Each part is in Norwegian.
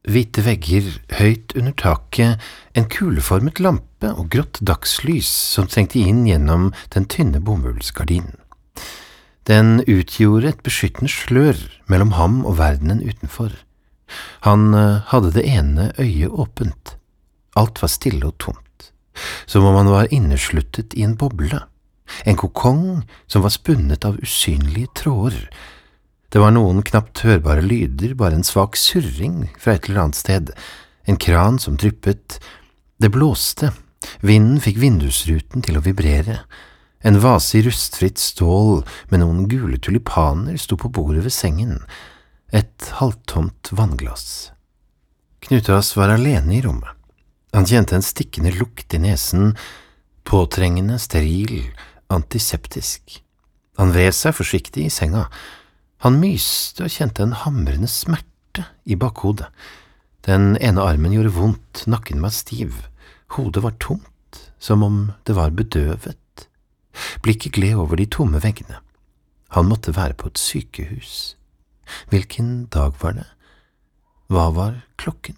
Hvite vegger, høyt under taket, en kuleformet lampe og grått dagslys som trengte inn gjennom den tynne bomullsgardinen. Den utgjorde et beskyttende slør mellom ham og verdenen utenfor. Han hadde det ene øyet åpent. Alt var stille og tomt, som om han var innesluttet i en boble, en kokong som var spunnet av usynlige tråder. Det var noen knapt hørbare lyder, bare en svak surring fra et eller annet sted, en kran som dryppet. Det blåste, vinden fikk vindusruten til å vibrere. En vase i rustfritt stål med noen gule tulipaner sto på bordet ved sengen, et halvtomt vannglass. Knutas var alene i rommet. Han kjente en stikkende lukt i nesen, påtrengende, steril, antiseptisk. Han vred seg forsiktig i senga. Han myste og kjente en hamrende smerte i bakhodet. Den ene armen gjorde vondt, nakken var stiv. Hodet var tomt, som om det var bedøvet. Blikket gled over de tomme veggene. Han måtte være på et sykehus. Hvilken dag var det? Hva var klokken?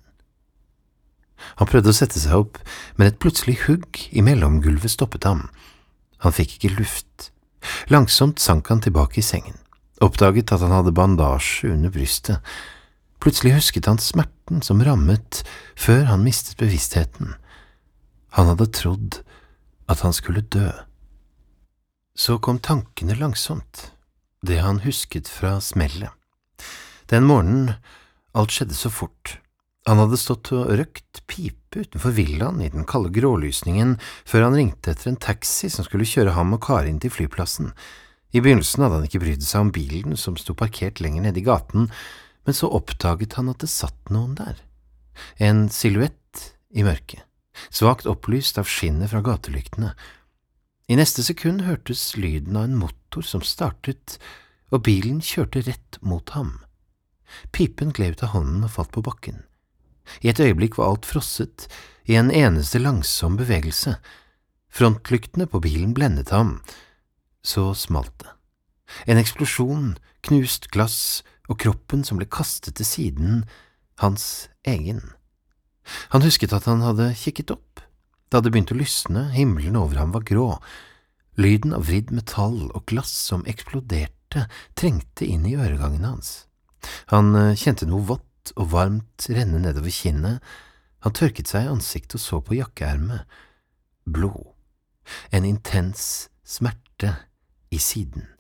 Han prøvde å sette seg opp, men et plutselig hugg i mellomgulvet stoppet ham. Han fikk ikke luft. Langsomt sank han tilbake i sengen. Oppdaget at han hadde bandasje under brystet. Plutselig husket han smerten som rammet før han mistet bevisstheten. Han hadde trodd at han skulle dø. Så kom tankene langsomt, det han husket fra smellet. Den morgenen, alt skjedde så fort. Han hadde stått og røkt pipe utenfor villaen i den kalde grålysningen før han ringte etter en taxi som skulle kjøre ham og Karin til flyplassen. I begynnelsen hadde han ikke brydd seg om bilen som sto parkert lenger nede i gaten, men så oppdaget han at det satt noen der. En silhuett i mørket, svakt opplyst av skinnet fra gatelyktene. I neste sekund hørtes lyden av en motor som startet, og bilen kjørte rett mot ham. Pipen gled ut av hånden og falt på bakken. I et øyeblikk var alt frosset, i en eneste langsom bevegelse. Frontlyktene på bilen blendet ham. Så smalt det. En eksplosjon, knust glass og kroppen som ble kastet til siden, hans egen. Han husket at han hadde kikket opp. Det hadde begynt å lysne, himmelen over ham var grå. Lyden av vridd metall og glass som eksploderte, trengte inn i øregangene hans. Han kjente noe vått og varmt renne nedover kinnet. Han tørket seg i ansiktet og så på jakkeermet. Blod. En intens smerte i siden.